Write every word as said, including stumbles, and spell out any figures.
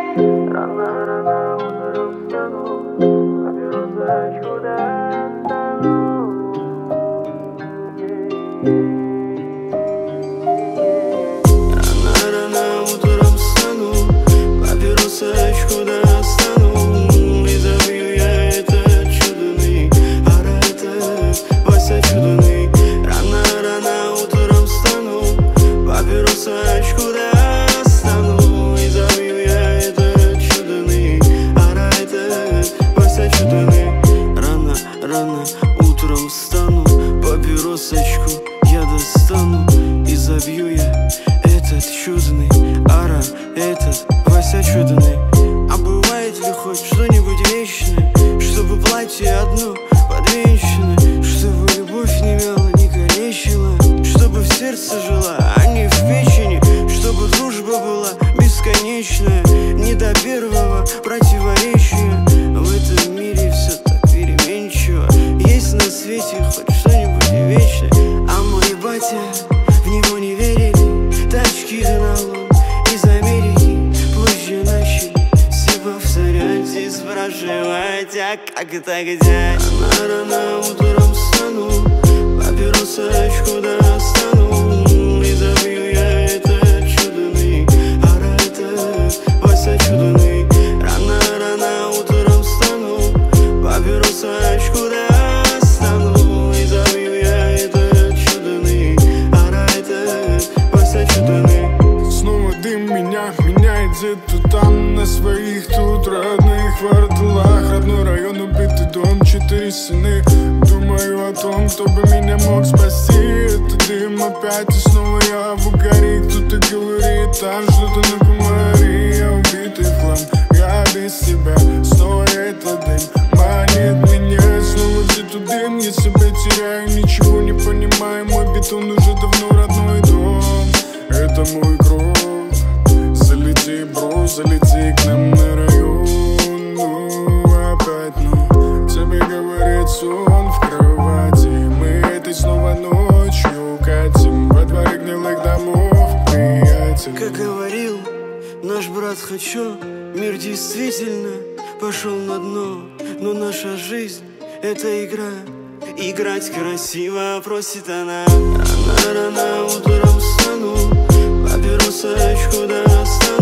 Рано-рано утром встану, поберу зайчку достану. Рано-рано утром встану, поберу зайчку достану. И забью я этот чудный аромат, Вася чудный. Рано-рано утром встану, поберу зайчку достану. И забью я этот чудный аромат, Вася чудный. Рано, рано утром встану, папиросочку я достану. И забью я этот чудный ара, этот Вася чудный. А бывает ли хоть что-нибудь вечное, чтобы платье одно подвенчано, чтобы любовь не мяла, не калечила, чтобы в сердце жила, а не в печени, чтобы дружба была бесконечная, не до первого противоречия. В этом мире все так переменчиво, есть на свете хоть что-нибудь вечное. А мой батя, в него не верили, тачки гнал он из Америки. Позже начали все повторять и спрашивать, а как это где? Рано-рано утром встану, папиросочку достану. И забью я этот чудный аромат, Вася чудный. Рано-рано утром встану, папиросочку достану. И забью я этот чудный аромат, Вася чудный. Снова дым меня меняет где-то там, на своих тут родных кварталах. Родной район, убитый дом, четыре стены. Думаю о том, кто бы меня мог спасти. Это дым опять, и снова я в угаре. Кто-то говорит, там что-то на комаре. Я убитый в хлам, я без тебя. Снова этот дым манит меня. Снова где-то дым, я себя теряю, ничего не понимаю. Мой бетон уже давно родной дом. Это мой кровь. Залети, бро, залети к нам на район. Ну, опять, ну, тебе говорит сон в кровати. Мы этой снова ночью катим во дворе гнилых домов, приятель. Как говорил наш брат Хочу, мир действительно пошел на дно. Но наша жизнь — это игра, играть красиво просит она. Рано-рано утром встану, папиросочку достану.